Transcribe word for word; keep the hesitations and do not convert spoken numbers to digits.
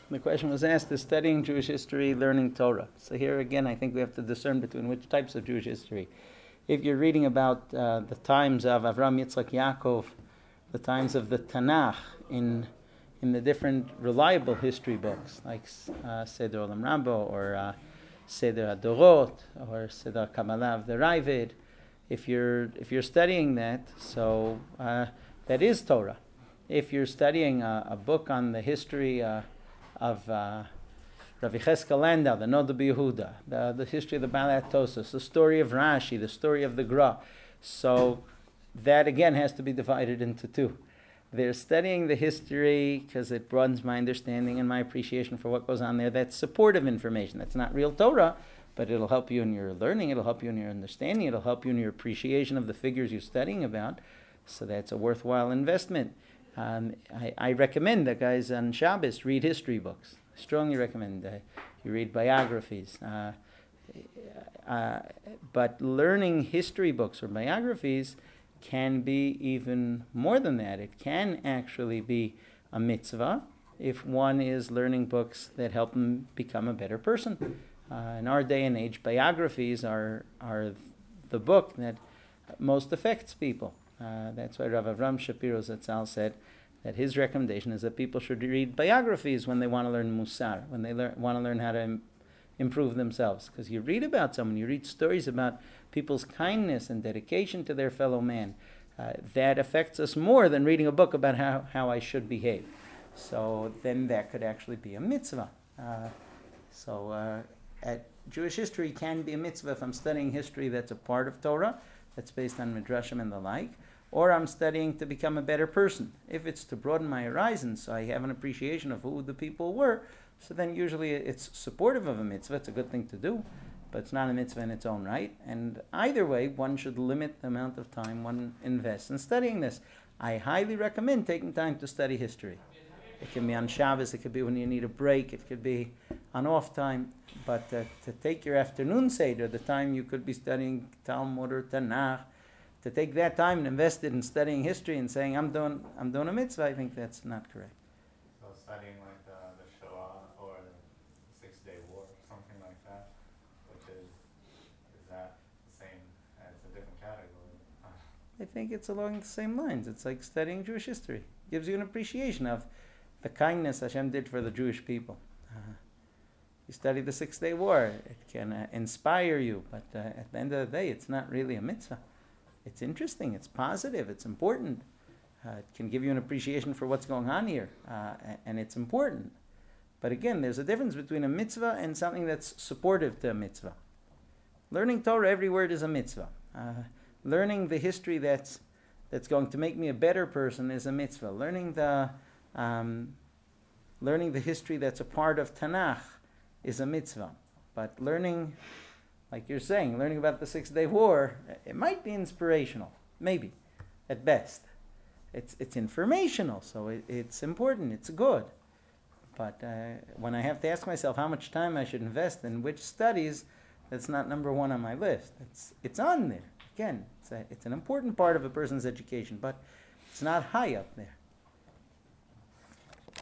The question was asked, is studying Jewish history learning Torah? So here again, I think we have to discern between which types of Jewish history. If you're reading about uh, the times of Avram, Yitzchak, Yaakov, the times of the Tanakh in in the different reliable history books, like uh, Seder Olam Rambo, or uh, Seder Adorot, or Seder Kabbalah of the Ravid, if you're if you're studying that, so uh, that is Torah. If you're studying a, a book on the history uh, of uh, Rav Yecheskel Landau, the Noda B'Yehuda, the, the history of the Balat Tosas, the story of Rashi, the story of the Gra, so that again has to be divided into two. They're studying the history because it broadens my understanding and my appreciation for what goes on there. That's supportive information. That's not real Torah, but it'll help you in your learning, it'll help you in your understanding, it'll help you in your appreciation of the figures you're studying about. So that's a worthwhile investment. Um, I, I recommend that guys on Shabbos read history books. I strongly recommend uh, you read biographies. Uh, uh, but learning history books or biographies can be even more than that. It can actually be a mitzvah if one is learning books that help them become a better person. Uh, in our day and age, biographies are are the book that most affects people. Uh, that's why Rav Avram Shapiro Zatzal said that his recommendation is that people should read biographies when they want to learn musar, when they learn, want to learn how to im- improve themselves. Because you read about someone, you read stories about people's kindness and dedication to their fellow man. Uh, that affects us more than reading a book about how, how I should behave. So then that could actually be a mitzvah. Uh, so uh, at Jewish history can be a mitzvah if I'm studying history that's a part of Torah, that's based on midrashim and the like, or I'm studying to become a better person. If it's to broaden my horizons, so I have an appreciation of who the people were, so then usually it's supportive of a mitzvah. It's a good thing to do, but it's not a mitzvah in its own right. And either way, one should limit the amount of time one invests in studying this. I highly recommend taking time to study history. It can be on Shabbos, it could be when you need a break, it could be on off time, but uh, to take your afternoon Seder, the time you could be studying Talmud or Tanakh, to take that time and invest it in studying history and saying, I'm doing I'm doing a mitzvah, I think that's not correct. So studying like the, the Shoah or the Six-Day War, something like that, which is, is that the same, uh, it's a different category. I think it's along the same lines. It's like studying Jewish history. It gives you an appreciation of the kindness Hashem did for the Jewish people. Uh, you study the Six-Day War, it can uh, inspire you, but uh, at the end of the day, it's not really a mitzvah. It's interesting, it's positive, it's important. Uh, it can give you an appreciation for what's going on here, uh, and it's important. But again, there's a difference between a mitzvah and something that's supportive to a mitzvah. Learning Torah, every word is a mitzvah. Uh, learning the history that's that's going to make me a better person is a mitzvah. Learning the um, learning the history that's a part of Tanakh is a mitzvah. But learning, like you're saying, learning about the Six-Day War, it might be inspirational, maybe, at best. It's it's informational, so it, it's important, it's good. But uh, when I have to ask myself how much time I should invest in which studies, that's not number one on my list. It's it's on there. Again, it's a, it's an important part of a person's education, but it's not high up there.